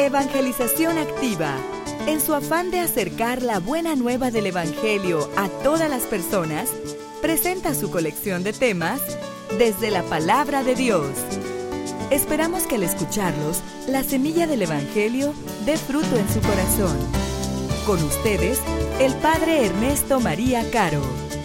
Evangelización Activa, en su afán de acercar la buena nueva del Evangelio a todas las personas, presenta su colección de temas desde la Palabra de Dios. Esperamos que al escucharlos, la semilla del Evangelio dé fruto en su corazón. Con ustedes, el Padre Ernesto María Caro.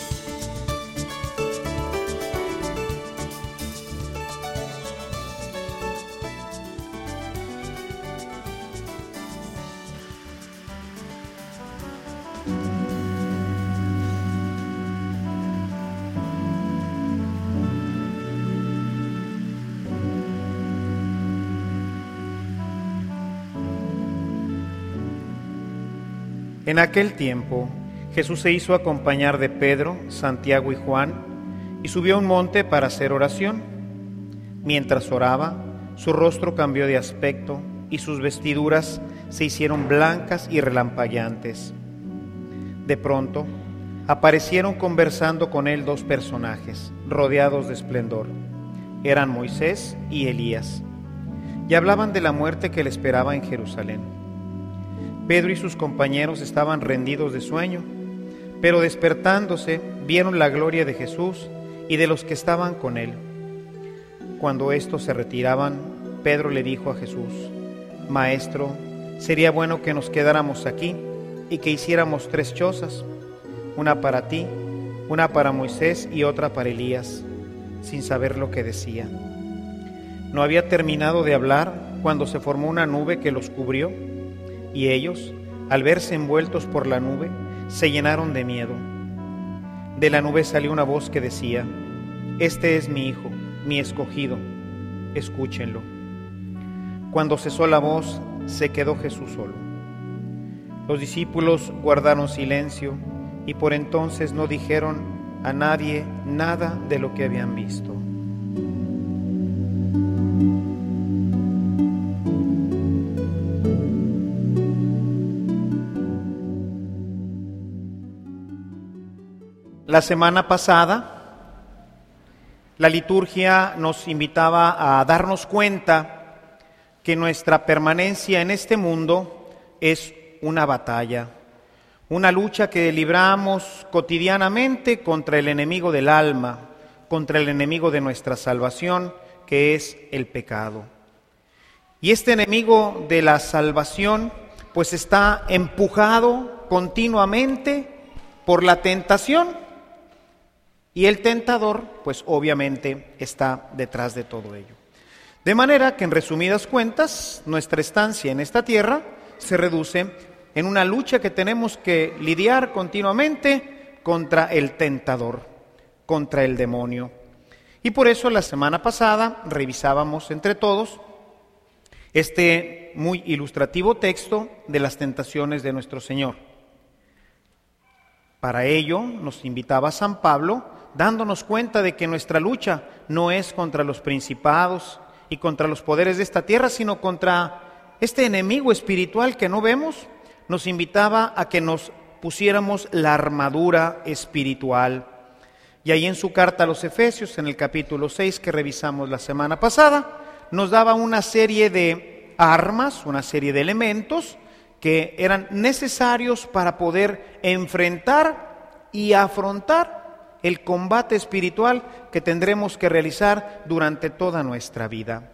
En aquel tiempo, Jesús se hizo acompañar de Pedro, Santiago y Juan, y subió a un monte para hacer oración. Mientras oraba, su rostro cambió de aspecto y sus vestiduras se hicieron blancas y relampagueantes. De pronto, aparecieron conversando con él dos personajes, rodeados de esplendor. Eran Moisés y Elías, y hablaban de la muerte que le esperaba en Jerusalén. Pedro y sus compañeros estaban rendidos de sueño, pero despertándose vieron la gloria de Jesús y de los que estaban con él. Cuando estos se retiraban, Pedro le dijo a Jesús: Maestro, sería bueno que nos quedáramos aquí y que hiciéramos 3 chozas, una para ti, una para Moisés y otra para Elías, sin saber lo que decía. No había terminado de hablar cuando se formó una nube que los cubrió, y ellos, al verse envueltos por la nube, se llenaron de miedo. De la nube salió una voz que decía: Este es mi Hijo, mi escogido, escúchenlo. Cuando cesó la voz, se quedó Jesús solo. Los discípulos guardaron silencio y por entonces no dijeron a nadie nada de lo que habían visto. La semana pasada, la liturgia nos invitaba a darnos cuenta que nuestra permanencia en este mundo es una batalla, una lucha que libramos cotidianamente contra el enemigo del alma, contra el enemigo de nuestra salvación, que es el pecado. Y este enemigo de la salvación, pues está empujado continuamente por la tentación. Y el tentador, pues obviamente está detrás de todo ello. De manera que en resumidas cuentas, nuestra estancia en esta tierra se reduce en una lucha que tenemos que lidiar continuamente contra el tentador, contra el demonio. Y por eso la semana pasada revisábamos entre todos este muy ilustrativo texto de las tentaciones de nuestro Señor. Para ello nos invitaba San Pablo, dándonos cuenta de que nuestra lucha no es contra los principados y contra los poderes de esta tierra, sino contra este enemigo espiritual que no vemos. Nos invitaba a que nos pusiéramos la armadura espiritual. Y ahí en su carta a los Efesios, en el capítulo 6 que revisamos la semana pasada, nos daba una serie de armas, una serie de elementos que eran necesarios para poder enfrentar y afrontar el combate espiritual que tendremos que realizar durante toda nuestra vida.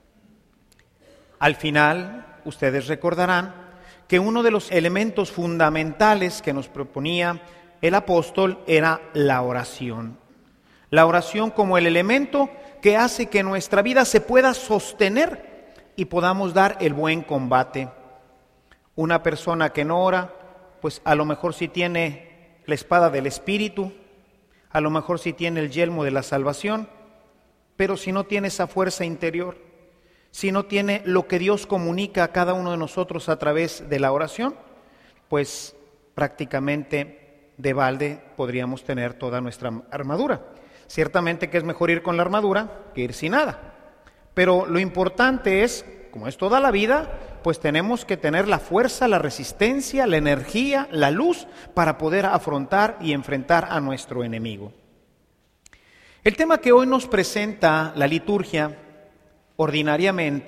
Al final, ustedes recordarán que uno de los elementos fundamentales que nos proponía el apóstol era la oración. La oración como el elemento que hace que nuestra vida se pueda sostener y podamos dar el buen combate. Una persona que no ora, pues a lo mejor sí tiene la espada del Espíritu, a lo mejor sí tiene el yelmo de la salvación, pero si no tiene esa fuerza interior, si no tiene lo que Dios comunica a cada uno de nosotros a través de la oración, pues prácticamente de balde podríamos tener toda nuestra armadura. Ciertamente que es mejor ir con la armadura que ir sin nada, pero lo importante es, como es toda la vida, pues tenemos que tener la fuerza, la resistencia, la energía, la luz para poder afrontar y enfrentar a nuestro enemigo. El tema que hoy nos presenta la liturgia ordinariamente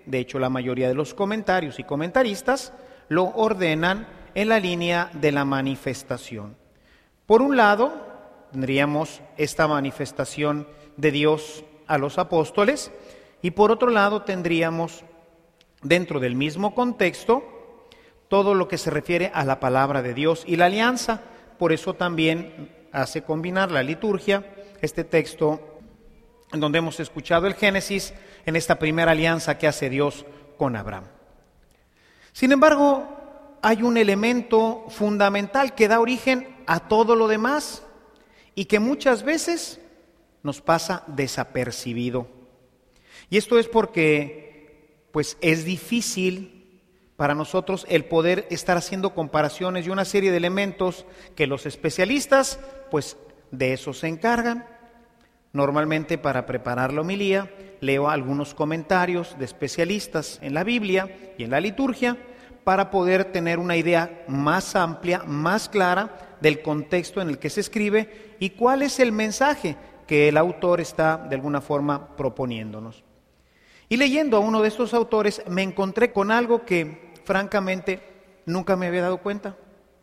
de hecho la mayoría de los comentarios y comentaristas lo ordenan en la línea de la manifestación. Por un lado, tendríamos esta manifestación de Dios a los apóstoles, y por otro lado tendríamos dentro del mismo contexto todo lo que se refiere a la palabra de Dios y la alianza. Por eso también hace combinar la liturgia este texto en donde hemos escuchado el Génesis en esta primera alianza que hace Dios con Abraham. Sin embargo, hay un elemento fundamental que da origen a todo lo demás y que muchas veces nos pasa desapercibido. Y esto es porque pues es difícil para nosotros el poder estar haciendo comparaciones y una serie de elementos que los especialistas pues de eso se encargan. Normalmente para preparar la homilía leo algunos comentarios de especialistas en la Biblia y en la liturgia para poder tener una idea más amplia, más clara del contexto en el que se escribe y cuál es el mensaje que el autor está de alguna forma proponiéndonos. Y leyendo a uno de estos autores me encontré con algo que francamente nunca me había dado cuenta.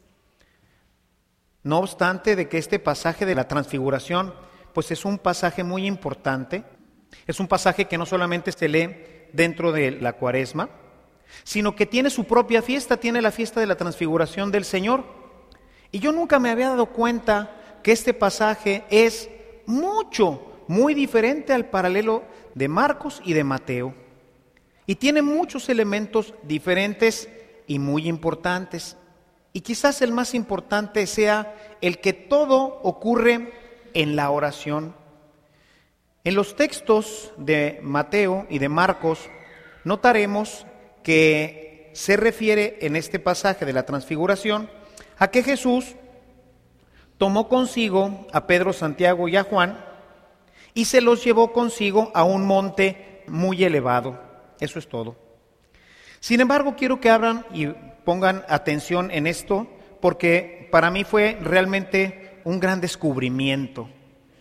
No obstante de que este pasaje de la transfiguración pues es un pasaje muy importante, es un pasaje que no solamente se lee dentro de la Cuaresma, sino que tiene su propia fiesta, tiene la fiesta de la transfiguración del Señor. Y yo nunca me había dado cuenta que este pasaje es muy diferente al paralelo de Marcos y de Mateo. Y tiene muchos elementos diferentes y muy importantes. Y quizás el más importante sea el que todo ocurre en la oración. En los textos de Mateo y de Marcos notaremos que se refiere en este pasaje de la transfiguración a que Jesús tomó consigo a Pedro, Santiago y a Juan y se los llevó consigo a un monte muy elevado. Eso es todo. Sin embargo, quiero que abran y pongan atención en esto, porque para mí fue realmente un gran descubrimiento.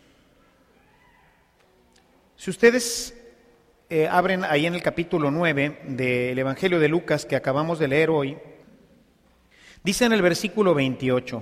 Si ustedes abren ahí en el capítulo 9 del Evangelio de Lucas que acabamos de leer hoy, dice en el versículo 28,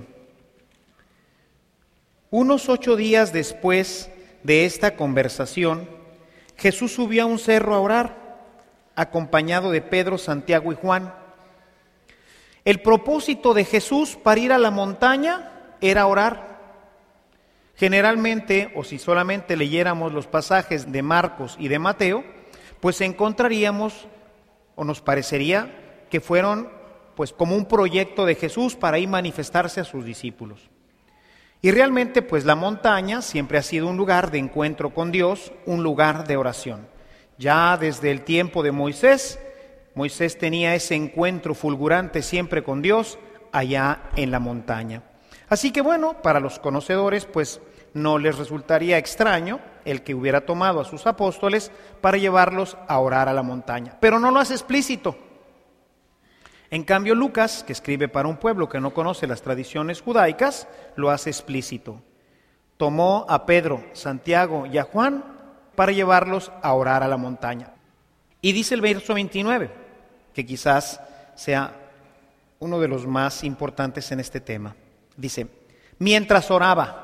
unos 8 días después de esta conversación, Jesús subió a un cerro a orar, acompañado de Pedro, Santiago y Juan. El propósito de Jesús para ir a la montaña era orar. Generalmente, o si solamente leyéramos los pasajes de Marcos y de Mateo, pues encontraríamos, o nos parecería, que fueron pues como un proyecto de Jesús para ir manifestarse a sus discípulos. Y realmente pues la montaña siempre ha sido un lugar de encuentro con Dios, un lugar de oración. Ya desde el tiempo de Moisés tenía ese encuentro fulgurante siempre con Dios allá en la montaña. Así que bueno, para los conocedores pues no les resultaría extraño el que hubiera tomado a sus apóstoles para llevarlos a orar a la montaña, pero no lo hace explícito. En cambio Lucas, que escribe para un pueblo que no conoce las tradiciones judaicas, lo hace explícito. Tomó a Pedro, Santiago y a Juan para llevarlos a orar a la montaña. Y dice el verso 29, que quizás sea uno de los más importantes en este tema. Dice, mientras oraba,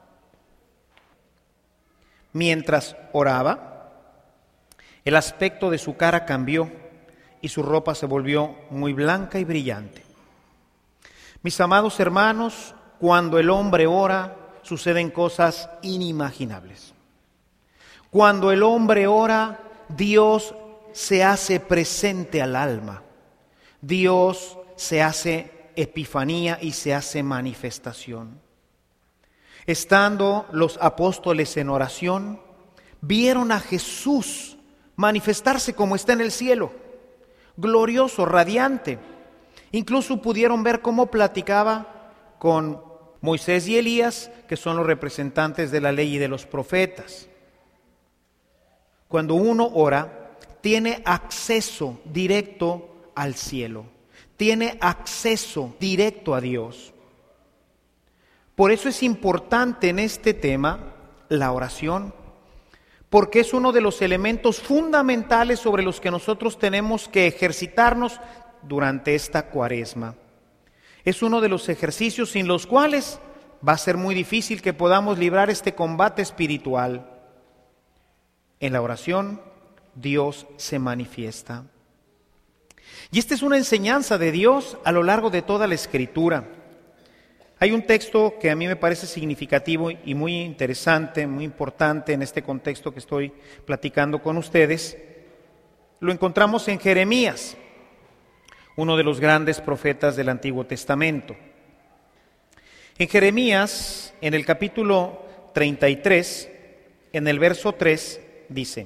el aspecto de su cara cambió y su ropa se volvió muy blanca y brillante. Mis amados hermanos, cuando el hombre ora, suceden cosas inimaginables. Cuando el hombre ora, Dios se hace presente al alma. Dios se hace epifanía y se hace manifestación. Estando los apóstoles en oración, vieron a Jesús manifestarse como está en el cielo, glorioso, radiante. Incluso pudieron ver cómo platicaba con Moisés y Elías, que son los representantes de la ley y de los profetas. Cuando uno ora, tiene acceso directo al cielo, tiene acceso directo a Dios. Por eso es importante en este tema la oración, porque es uno de los elementos fundamentales sobre los que nosotros tenemos que ejercitarnos durante esta Cuaresma. Es uno de los ejercicios sin los cuales va a ser muy difícil que podamos librar este combate espiritual. En la oración, Dios se manifiesta. Y esta es una enseñanza de Dios a lo largo de toda la Escritura. Hay un texto que a mí me parece significativo y muy interesante, muy importante en este contexto que estoy platicando con ustedes. Lo encontramos en Jeremías, uno de los grandes profetas del Antiguo Testamento. En Jeremías, en el capítulo 33, en el verso 3, dice: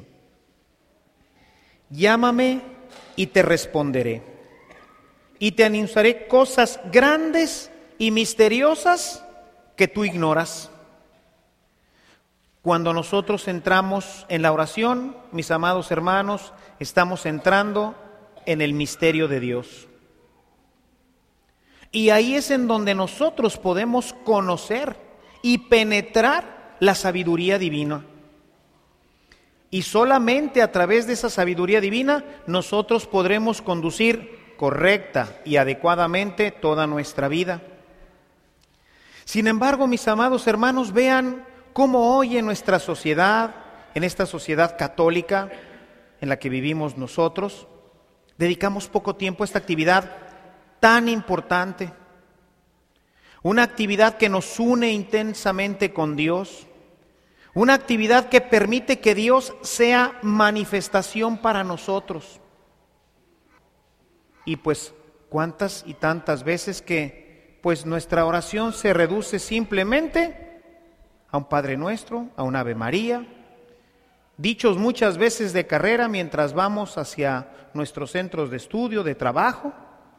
Llámame y te responderé, y te anunciaré cosas grandes y misteriosas que tú ignoras. Cuando nosotros entramos en la oración, mis amados hermanos, estamos entrando en el misterio de Dios. Y ahí es en donde nosotros podemos conocer y penetrar la sabiduría divina. Y solamente a través de esa sabiduría divina nosotros podremos conducir correcta y adecuadamente toda nuestra vida. Sin embargo, mis amados hermanos, vean cómo hoy en nuestra sociedad, en esta sociedad católica en la que vivimos nosotros, dedicamos poco tiempo a esta actividad tan importante, una actividad que nos une intensamente con Dios, una actividad que permite que Dios sea manifestación para nosotros. Y pues, ¿cuántas y tantas veces que pues nuestra oración se reduce simplemente a un Padre Nuestro, a un Ave María, dichos muchas veces de carrera mientras vamos hacia nuestros centros de estudio, de trabajo?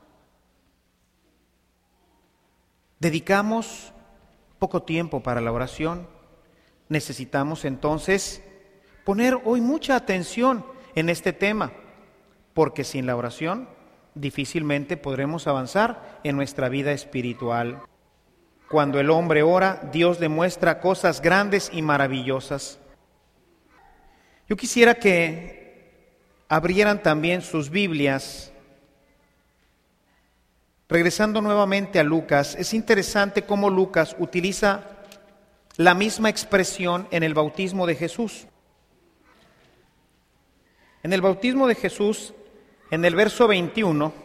Dedicamos poco tiempo para la oración. Necesitamos entonces poner hoy mucha atención en este tema, porque sin la oración difícilmente podremos avanzar en nuestra vida espiritual. Cuando el hombre ora, Dios demuestra cosas grandes y maravillosas. Yo quisiera que abrieran también sus Biblias. Regresando nuevamente a Lucas, es interesante cómo Lucas utiliza la misma expresión en el bautismo de Jesús. En el bautismo de Jesús, en el verso 21,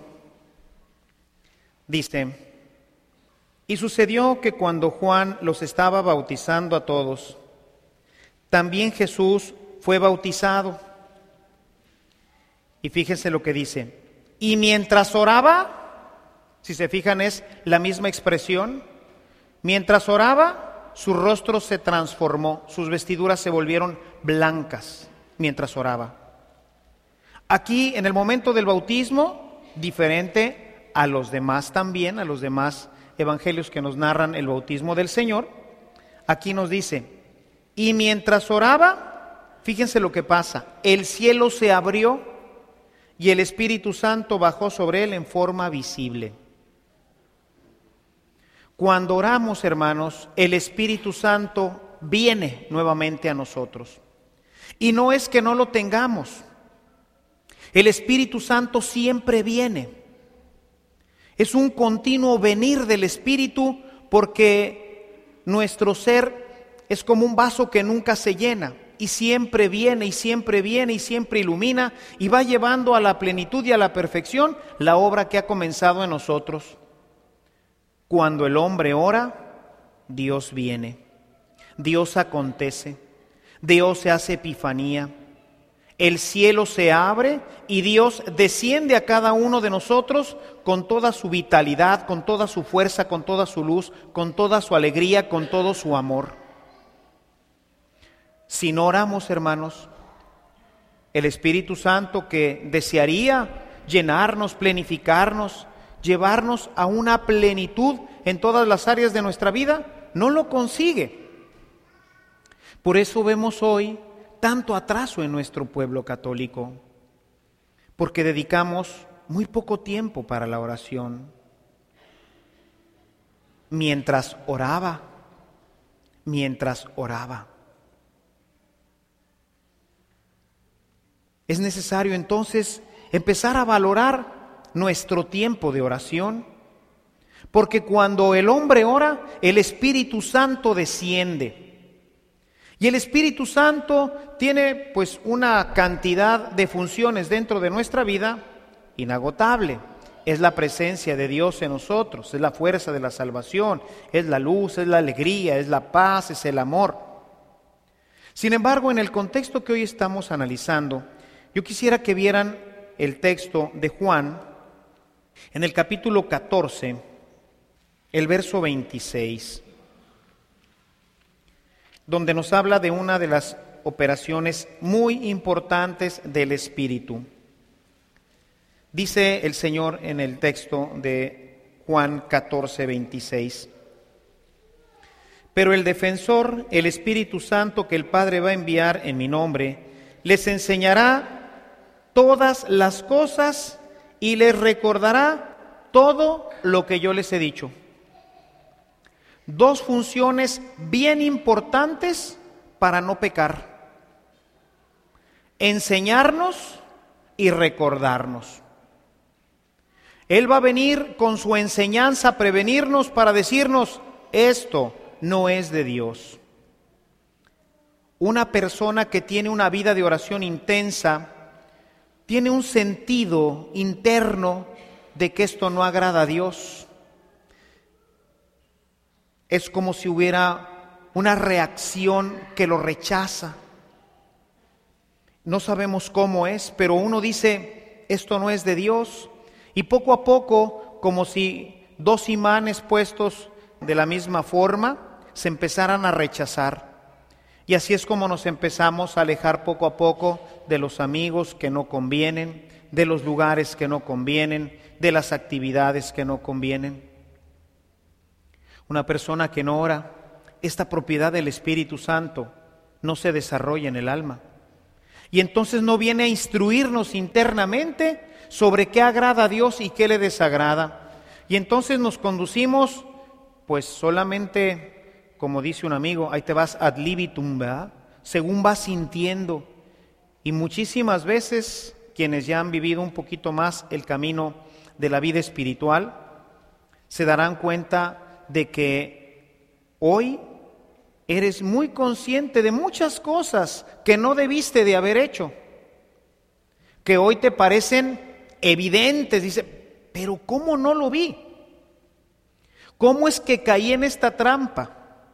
dice: Y sucedió que cuando Juan los estaba bautizando a todos, también Jesús fue bautizado. Y fíjense lo que dice: y mientras oraba, si se fijan es la misma expresión, mientras oraba, su rostro se transformó, sus vestiduras se volvieron blancas mientras oraba. Aquí, en el momento del bautismo, diferente a los demás también, a los demás evangelios que nos narran el bautismo del Señor, aquí nos dice: y mientras oraba, fíjense lo que pasa, el cielo se abrió y el Espíritu Santo bajó sobre él en forma visible. Cuando oramos, hermanos, el Espíritu Santo viene nuevamente a nosotros. Y no es que no lo tengamos. El Espíritu Santo siempre viene. Es un continuo venir del Espíritu, porque nuestro ser es como un vaso que nunca se llena, y siempre viene, y siempre viene, y siempre ilumina, y va llevando a la plenitud y a la perfección la obra que ha comenzado en nosotros. Cuando el hombre ora, Dios viene, Dios acontece, Dios se hace epifanía, el cielo se abre y Dios desciende a cada uno de nosotros con toda su vitalidad, con toda su fuerza, con toda su luz, con toda su alegría, con todo su amor. Si no oramos, hermanos, el Espíritu Santo, que desearía llenarnos, plenificarnos, llevarnos a una plenitud en todas las áreas de nuestra vida, no lo consigue. Por eso vemos hoy tanto atraso en nuestro pueblo católico, porque dedicamos muy poco tiempo para la oración. Mientras oraba. Es necesario entonces empezar a valorar nuestro tiempo de oración, porque cuando el hombre ora, el Espíritu Santo desciende. Y el Espíritu Santo tiene pues una cantidad de funciones dentro de nuestra vida inagotable. Es la presencia de Dios en nosotros, es la fuerza de la salvación, es la luz, es la alegría, es la paz, es el amor. Sin embargo, en el contexto que hoy estamos analizando, yo quisiera que vieran el texto de Juan en el capítulo 14, el verso 26, donde nos habla de una de las operaciones muy importantes del Espíritu. Dice el Señor en el texto de Juan 14, 26. Pero el defensor, el Espíritu Santo que el Padre va a enviar en mi nombre, les enseñará todas las cosas y les recordará todo lo que yo les he dicho. Dos funciones bien importantes para no pecar: enseñarnos y recordarnos. Él va a venir con su enseñanza a prevenirnos para decirnos: esto no es de Dios. Una persona que tiene una vida de oración intensa tiene un sentido interno de que esto no agrada a Dios. Es como si hubiera una reacción que lo rechaza. No sabemos cómo es, pero uno dice: esto no es de Dios. Y poco a poco, como si dos imanes puestos de la misma forma, se empezaran a rechazar. Y así es como nos empezamos a alejar poco a poco de los amigos que no convienen, de los lugares que no convienen, de las actividades que no convienen. Una persona que no ora, esta propiedad del Espíritu Santo no se desarrolla en el alma. Y entonces no viene a instruirnos internamente sobre qué agrada a Dios y qué le desagrada. Y entonces nos conducimos pues solamente, como dice un amigo, ahí te vas ad libitum, ¿verdad? Según vas sintiendo. Y muchísimas veces quienes ya han vivido un poquito más el camino de la vida espiritual se darán cuenta de que hoy eres muy consciente de muchas cosas que no debiste de haber hecho, que hoy te parecen evidentes. Dice: pero ¿cómo no lo vi? ¿Cómo es que caí en esta trampa?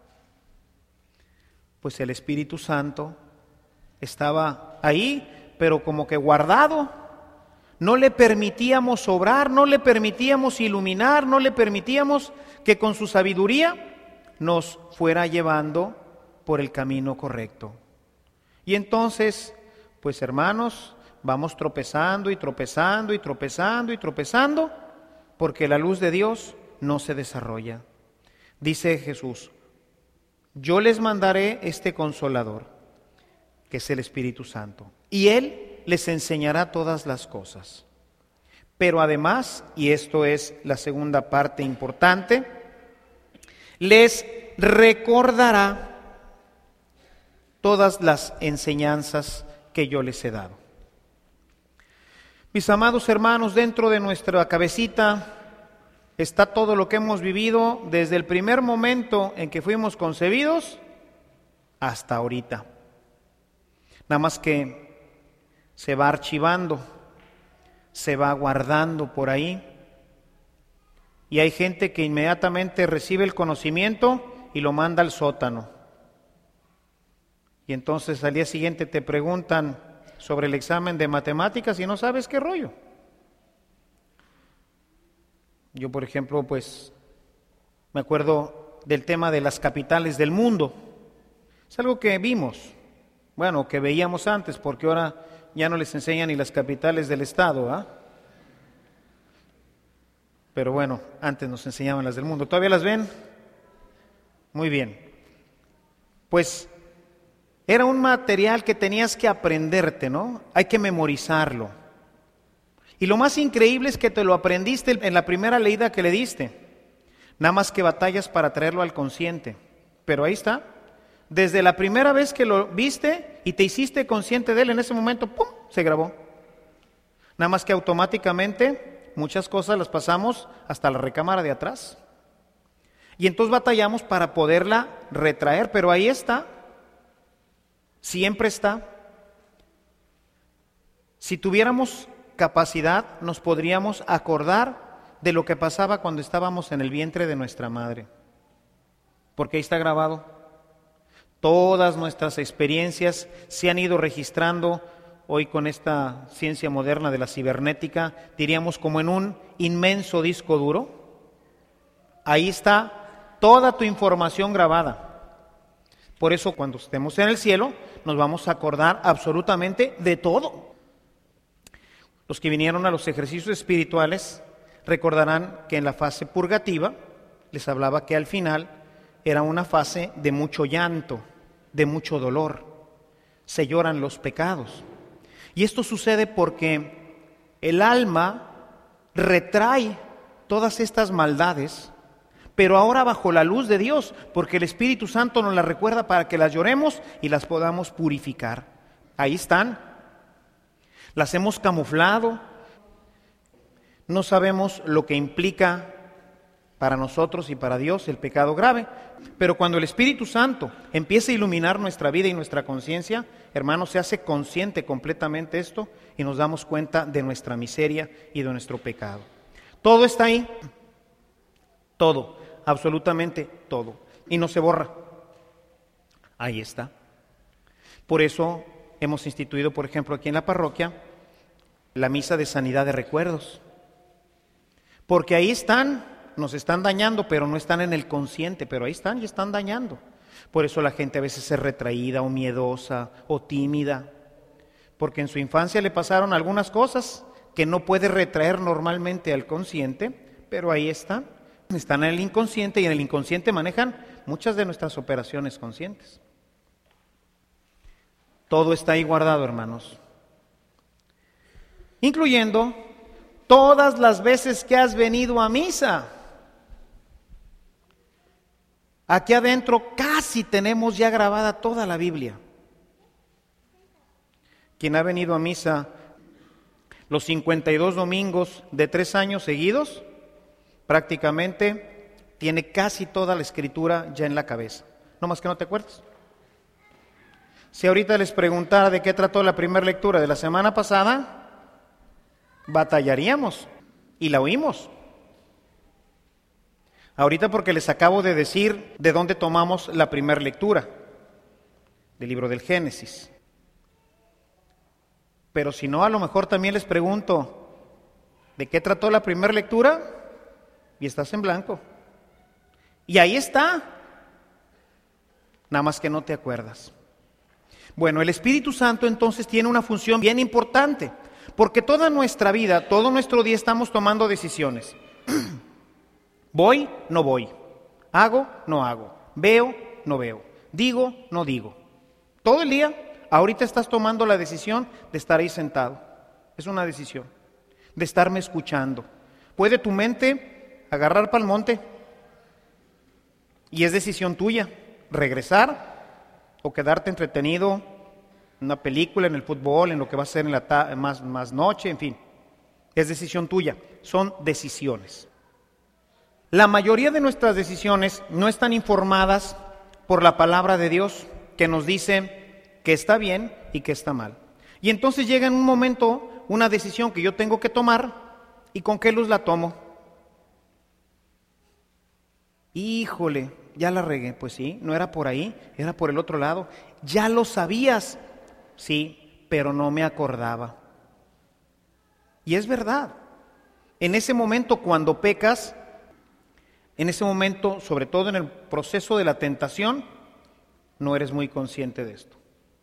Pues el Espíritu Santo estaba ahí, pero como que guardado. No le permitíamos obrar, no le permitíamos iluminar, no le permitíamos que con su sabiduría nos fuera llevando por el camino correcto. Y entonces, pues hermanos, vamos tropezando y tropezando y tropezando y tropezando, porque la luz de Dios no se desarrolla. Dice Jesús: yo les mandaré este Consolador, que es el Espíritu Santo, y Él les enseñará todas las cosas. Pero además, y esto es la segunda parte importante, les recordará todas las enseñanzas que yo les he dado. Mis amados hermanos, dentro de nuestra cabecita está todo lo que hemos vivido desde el primer momento en que fuimos concebidos hasta ahorita. Nada más que se va archivando, se va guardando por ahí. Y hay gente que inmediatamente recibe el conocimiento y lo manda al sótano. Y entonces al día siguiente te preguntan sobre el examen de matemáticas y no sabes qué rollo. Yo, por ejemplo, pues me acuerdo del tema de las capitales del mundo. Es algo que vimos, bueno, que veíamos antes, porque ahora ya no les enseñan ni las capitales del estado, ¿ah? Pero bueno, antes nos enseñaban las del mundo. ¿Todavía las ven? Muy bien. Pues era un material que tenías que aprenderte, ¿no? Hay que memorizarlo. Y lo más increíble es que te lo aprendiste en la primera leída que le diste. Nada más que batallas para traerlo al consciente. Pero ahí está. Desde la primera vez que lo viste y te hiciste consciente de él, en ese momento, ¡pum!, se grabó. Nada más que automáticamente muchas cosas las pasamos hasta la recámara de atrás. Y entonces batallamos para poderla retraer, pero ahí está, siempre está. Si tuviéramos capacidad, nos podríamos acordar de lo que pasaba cuando estábamos en el vientre de nuestra madre, porque ahí está grabado. Todas nuestras experiencias se han ido registrando hoy con esta ciencia moderna de la cibernética, diríamos como en un inmenso disco duro. Ahí está toda tu información grabada. Por eso cuando estemos en el cielo nos vamos a acordar absolutamente de todo. Los que vinieron a los ejercicios espirituales recordarán que en la fase purgativa les hablaba que al final era una fase de mucho llanto, de mucho dolor. Se lloran los pecados. Y esto sucede porque el alma retrae todas estas maldades, pero ahora bajo la luz de Dios, porque el Espíritu Santo nos las recuerda para que las lloremos y las podamos purificar. Ahí están. Las hemos camuflado. No sabemos lo que implica para nosotros y para Dios el pecado grave, pero cuando el Espíritu Santo empieza a iluminar nuestra vida y nuestra conciencia, hermanos, se hace consciente completamente esto y nos damos cuenta de nuestra miseria y de nuestro pecado. Todo está ahí, todo, absolutamente todo, y no se borra. Ahí está. Por eso hemos instituido, por ejemplo, aquí en la parroquia, la misa de sanidad de recuerdos, porque ahí están. Nos están dañando, pero no están en el consciente, pero ahí están y están dañando. Por eso la gente a veces es retraída o miedosa o tímida, porque en su infancia le pasaron algunas cosas que no puede retraer normalmente al consciente, pero ahí están en el inconsciente y en el inconsciente manejan muchas de nuestras operaciones conscientes. Todo está ahí guardado, hermanos, incluyendo todas las veces que has venido a misa. Aquí adentro casi tenemos ya grabada toda la Biblia. Quien ha venido a misa los 52 domingos de 3 años seguidos, prácticamente tiene casi toda la Escritura ya en la cabeza. No más que no te acuerdas. Si ahorita les preguntara de qué trató la primera lectura de la semana pasada, batallaríamos y la oímos. Ahorita porque les acabo de decir de dónde tomamos la primera lectura, del libro del Génesis. Pero si no, a lo mejor también les pregunto, ¿de qué trató la primera lectura? Y estás en blanco. Y ahí está, nada más que no te acuerdas. Bueno, el Espíritu Santo entonces tiene una función bien importante, porque toda nuestra vida, todo nuestro día estamos tomando decisiones. Voy, no voy. Hago, no hago. Veo, no veo. Digo, no digo. Todo el día, ahorita estás tomando la decisión de estar ahí sentado. Es una decisión. De estarme escuchando. Puede tu mente agarrar pa'l monte. Y es decisión tuya. Regresar o quedarte entretenido en una película, en el fútbol, en lo que va a ser en la más noche, en fin. Es decisión tuya. Son decisiones. La mayoría de nuestras decisiones no están informadas por la palabra de Dios, que nos dice que está bien y que está mal. Y entonces llega en un momento una decisión que yo tengo que tomar, ¿y con qué luz la tomo? Híjole, ya la regué. Pues sí, no era por ahí, era por el otro lado. Ya lo sabías, sí, pero no me acordaba. Y es verdad, en ese momento cuando pecas, en ese momento, sobre todo en el proceso de la tentación, no eres muy consciente de esto.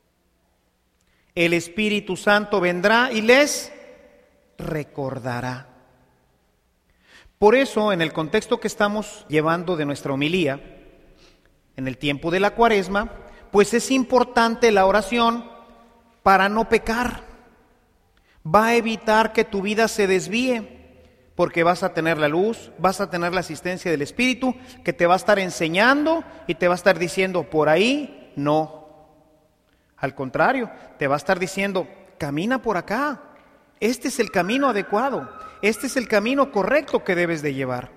El Espíritu Santo vendrá y les recordará. Por eso, en el contexto que estamos llevando de nuestra homilía, en el tiempo de la Cuaresma, pues es importante la oración para no pecar. Va a evitar que tu vida se desvíe, porque vas a tener la luz, vas a tener la asistencia del Espíritu, que te va a estar enseñando y te va a estar diciendo, por ahí no. Al contrario, te va a estar diciendo, camina por acá. Este es el camino adecuado. Este es el camino correcto que debes de llevar.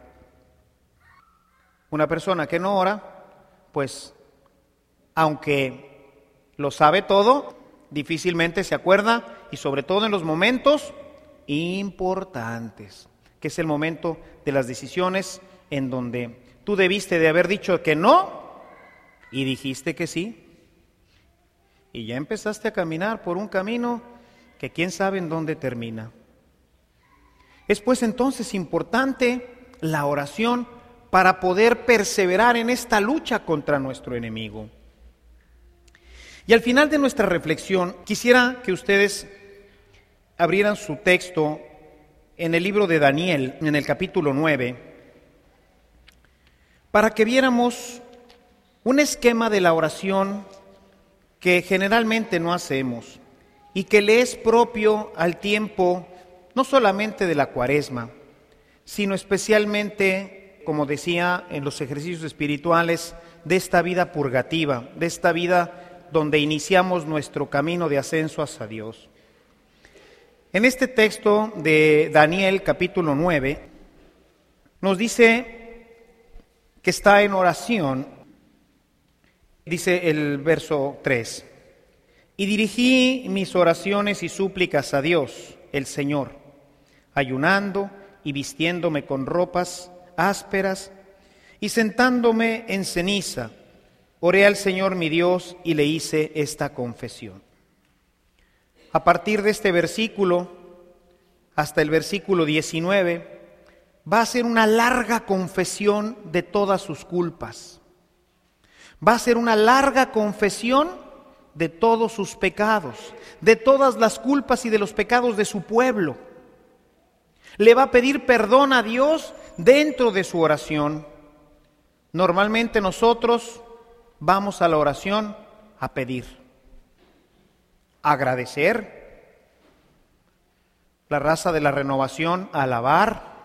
Una persona que no ora, pues, aunque lo sabe todo, difícilmente se acuerda, y sobre todo en los momentos importantes, que es el momento de las decisiones en donde tú debiste de haber dicho que no y dijiste que sí. Y ya empezaste a caminar por un camino que quién sabe en dónde termina. Es pues entonces importante la oración para poder perseverar en esta lucha contra nuestro enemigo. Y al final de nuestra reflexión, quisiera que ustedes abrieran su texto en el libro de Daniel, en el capítulo 9, para que viéramos un esquema de la oración que generalmente no hacemos y que le es propio al tiempo no solamente de la Cuaresma, sino especialmente, como decía, en los ejercicios espirituales de esta vida purgativa, de esta vida donde iniciamos nuestro camino de ascenso hacia Dios. En este texto de Daniel, capítulo 9, nos dice que está en oración. Dice el verso 3, y dirigí mis oraciones y súplicas a Dios, el Señor, ayunando y vistiéndome con ropas ásperas y sentándome en ceniza, oré al Señor mi Dios y le hice esta confesión. A partir de este versículo hasta el versículo 19 va a ser una larga confesión de todas sus culpas. Va a ser una larga confesión de todos sus pecados, de todas las culpas y de los pecados de su pueblo. Le va a pedir perdón a Dios dentro de su oración. Normalmente nosotros vamos a la oración a pedir, a agradecer, la raza de la renovación a alabar,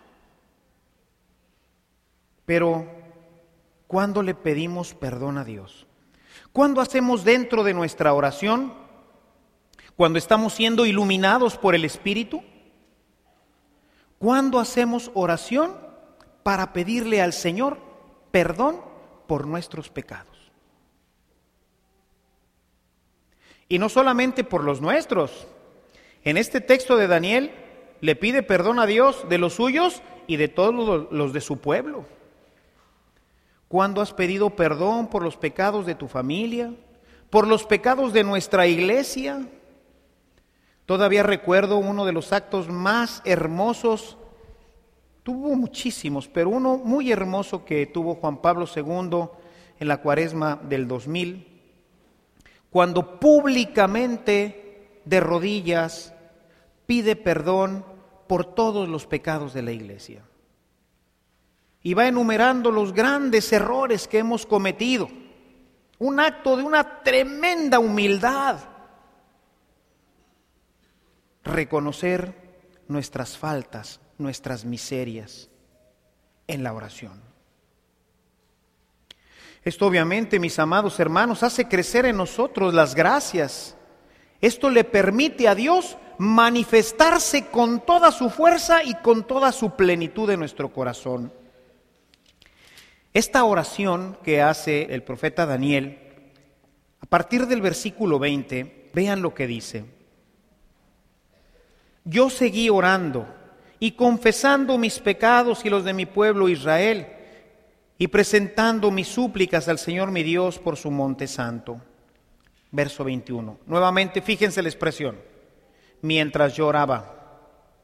pero ¿cuándo le pedimos perdón a Dios? ¿Cuándo hacemos dentro de nuestra oración? ¿Cuando estamos siendo iluminados por el Espíritu? ¿Cuándo hacemos oración para pedirle al Señor perdón por nuestros pecados? Y no solamente por los nuestros. En este texto de Daniel le pide perdón a Dios de los suyos y de todos los de su pueblo. ¿Cuándo has pedido perdón por los pecados de tu familia? ¿Por los pecados de nuestra iglesia? Todavía recuerdo uno de los actos más hermosos, tuvo muchísimos, pero uno muy hermoso que tuvo Juan Pablo II en la Cuaresma del 2000, cuando públicamente, de rodillas, pide perdón por todos los pecados de la iglesia. Y va enumerando los grandes errores que hemos cometido. Un acto de una tremenda humildad. Reconocer nuestras faltas, nuestras miserias en la oración. Esto obviamente, mis amados hermanos, hace crecer en nosotros las gracias. Esto le permite a Dios manifestarse con toda su fuerza y con toda su plenitud en nuestro corazón. Esta oración que hace el profeta Daniel, a partir del versículo 20, vean lo que dice. Yo seguí orando y confesando mis pecados y los de mi pueblo Israel, y presentando mis súplicas al Señor mi Dios por su monte santo. Verso 21. Nuevamente, fíjense la expresión. Mientras yo oraba.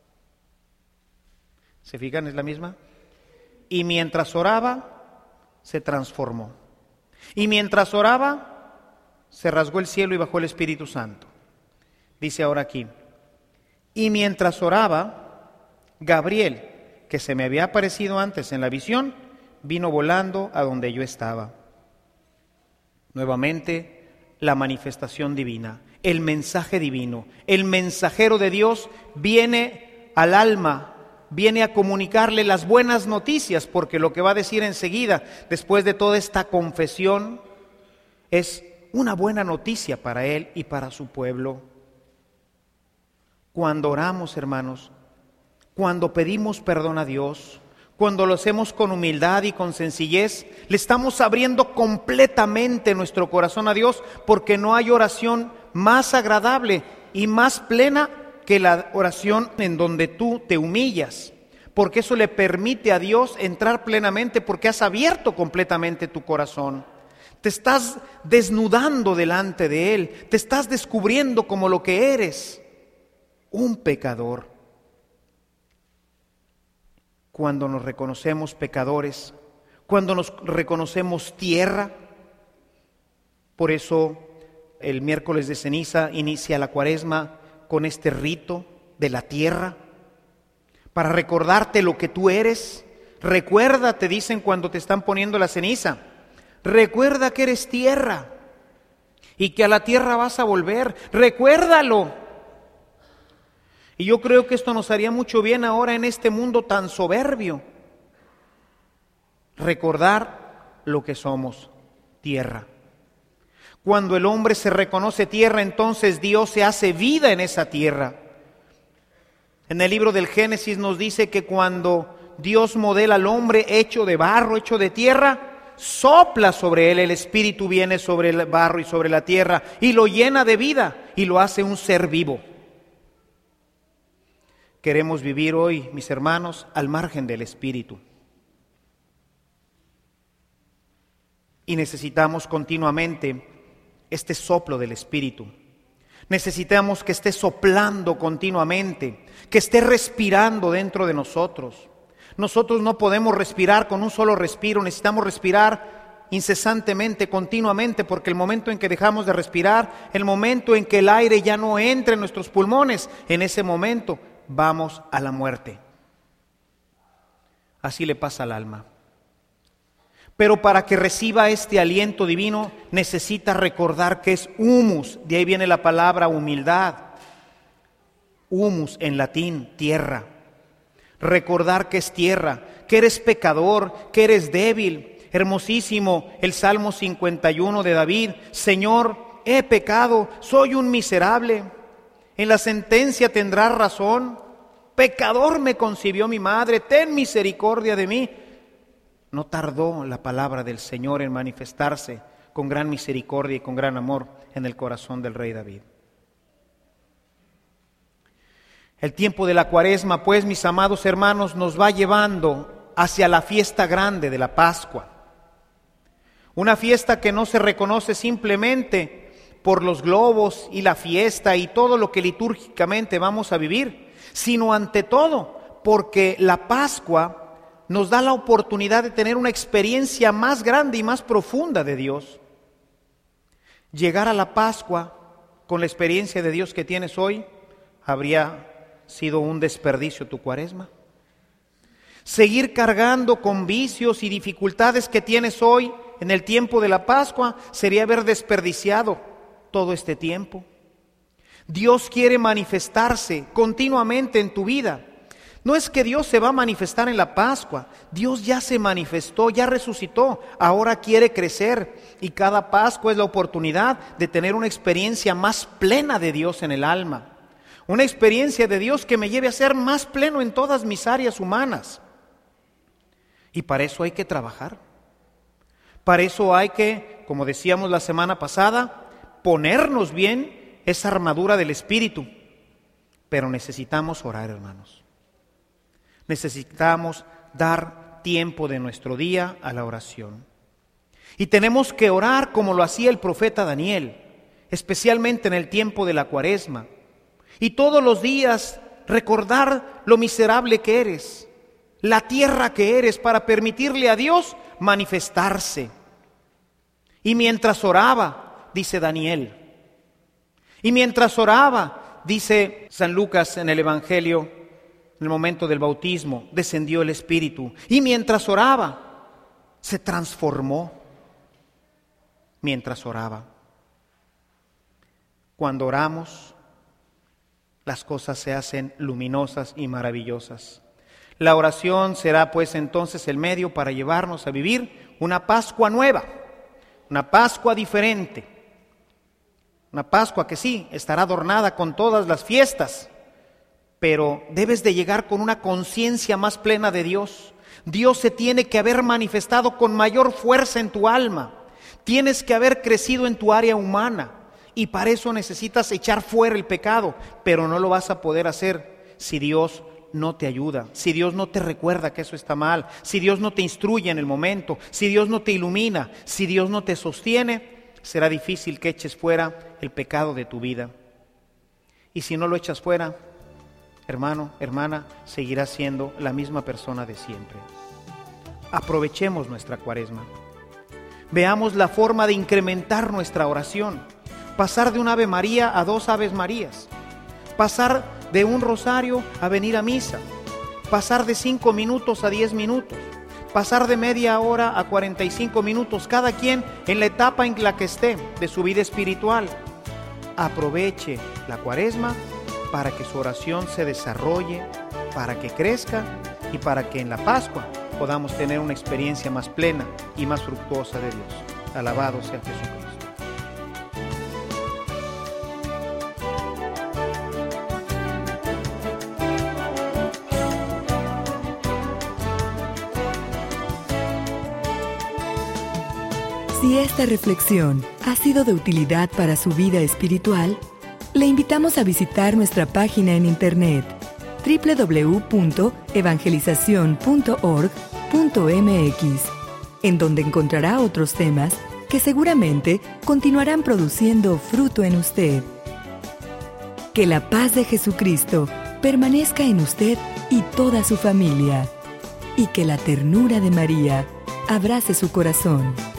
¿Se fijan? Es la misma. Y mientras oraba, se transformó. Y mientras oraba, se rasgó el cielo y bajó el Espíritu Santo. Dice ahora aquí. Y mientras oraba, Gabriel, que se me había aparecido antes en la visión, vino volando a donde yo estaba. Nuevamente, la manifestación divina, el mensaje divino, el mensajero de Dios viene al alma, viene a comunicarle las buenas noticias, porque lo que va a decir enseguida, después de toda esta confesión, es una buena noticia para él y para su pueblo. Cuando oramos, hermanos, cuando pedimos perdón a Dios, cuando lo hacemos con humildad y con sencillez, le estamos abriendo completamente nuestro corazón a Dios, porque no hay oración más agradable y más plena que la oración en donde tú te humillas, porque eso le permite a Dios entrar plenamente, porque has abierto completamente tu corazón. Te estás desnudando delante de Él, te estás descubriendo como lo que eres, un pecador. Cuando nos reconocemos pecadores, cuando nos reconocemos tierra, por eso el miércoles de ceniza inicia la Cuaresma con este rito de la tierra, para recordarte lo que tú eres. Recuerda, te dicen cuando te están poniendo la ceniza, recuerda que eres tierra y que a la tierra vas a volver, recuérdalo. Y yo creo que esto nos haría mucho bien ahora en este mundo tan soberbio, recordar lo que somos, tierra. Cuando el hombre se reconoce tierra, entonces Dios se hace vida en esa tierra. En el libro del Génesis nos dice que cuando Dios modela al hombre hecho de barro, hecho de tierra, sopla sobre él, el Espíritu viene sobre el barro y sobre la tierra y lo llena de vida y lo hace un ser vivo. Queremos vivir hoy, mis hermanos, al margen del Espíritu. Y necesitamos continuamente este soplo del Espíritu. Necesitamos que esté soplando continuamente, que esté respirando dentro de nosotros. Nosotros no podemos respirar con un solo respiro, necesitamos respirar incesantemente, continuamente, porque el momento en que dejamos de respirar, el momento en que el aire ya no entra en nuestros pulmones, en ese momento vamos a la muerte. Así le pasa al alma. Pero para que reciba este aliento divino necesita recordar que es humus, de ahí viene la palabra humildad. Humus en latín, tierra. Recordar que es tierra, que eres pecador, que eres débil. Hermosísimo el Salmo 51 de David: Señor, he pecado, soy un miserable. En la sentencia tendrás razón. Pecador me concibió mi madre, ten misericordia de mí. No tardó la palabra del Señor en manifestarse con gran misericordia y con gran amor en el corazón del rey David. El tiempo de la Cuaresma, pues, mis amados hermanos, nos va llevando hacia la fiesta grande de la Pascua. Una fiesta que no se reconoce simplemente por los globos y la fiesta y todo lo que litúrgicamente vamos a vivir, sino ante todo porque la Pascua nos da la oportunidad de tener una experiencia más grande y más profunda de Dios. Llegar a la Pascua con la experiencia de Dios que tienes hoy, habría sido un desperdicio tu Cuaresma. Seguir cargando con vicios y dificultades que tienes hoy en el tiempo de la Pascua sería haber desperdiciado todo este tiempo. Dios quiere manifestarse continuamente en tu vida. No es que Dios se va a manifestar en la Pascua, Dios ya se manifestó, ya resucitó, ahora quiere crecer y cada Pascua es la oportunidad de tener una experiencia más plena de Dios en el alma, una experiencia de Dios que me lleve a ser más pleno en todas mis áreas humanas. Y para eso hay que trabajar, para eso hay que, como decíamos la semana pasada, ponernos bien esa armadura del Espíritu, pero necesitamos orar, hermanos. Necesitamos dar tiempo de nuestro día a la oración. Y tenemos que orar como lo hacía el profeta Daniel, especialmente en el tiempo de la Cuaresma. Y todos los días recordar lo miserable que eres, la tierra que eres, para permitirle a Dios manifestarse. Y mientras oraba, dice Daniel, y mientras oraba, dice San Lucas en el Evangelio, en el momento del bautismo, descendió el Espíritu. Y mientras oraba, se transformó. Mientras oraba. Cuando oramos, las cosas se hacen luminosas y maravillosas. La oración será pues entonces el medio para llevarnos a vivir una Pascua nueva, una Pascua diferente. Una Pascua que sí, estará adornada con todas las fiestas, pero debes de llegar con una conciencia más plena de Dios. Dios se tiene que haber manifestado con mayor fuerza en tu alma. Tienes que haber crecido en tu área humana y para eso necesitas echar fuera el pecado, pero no lo vas a poder hacer si Dios no te ayuda, si Dios no te recuerda que eso está mal, si Dios no te instruye en el momento, si Dios no te ilumina, si Dios no te sostiene, será difícil que eches fuera el pecado de tu vida. Y si no lo echas fuera, hermano, hermana, seguirás siendo la misma persona de siempre. Aprovechemos nuestra Cuaresma. Veamos la forma de incrementar nuestra oración. Pasar de un Ave María a 2 Aves Marías. Pasar de un rosario a venir a misa. Pasar de 5 minutos a 10 minutos. Pasar de media hora a 45 minutos, cada quien en la etapa en la que esté de su vida espiritual. Aproveche la Cuaresma para que su oración se desarrolle, para que crezca y para que en la Pascua podamos tener una experiencia más plena y más fructuosa de Dios. Alabado sea Jesucristo. Si esta reflexión ha sido de utilidad para su vida espiritual, le invitamos a visitar nuestra página en internet www.evangelizacion.org.mx, en donde encontrará otros temas que seguramente continuarán produciendo fruto en usted. Que la paz de Jesucristo permanezca en usted y toda su familia, y que la ternura de María abrace su corazón.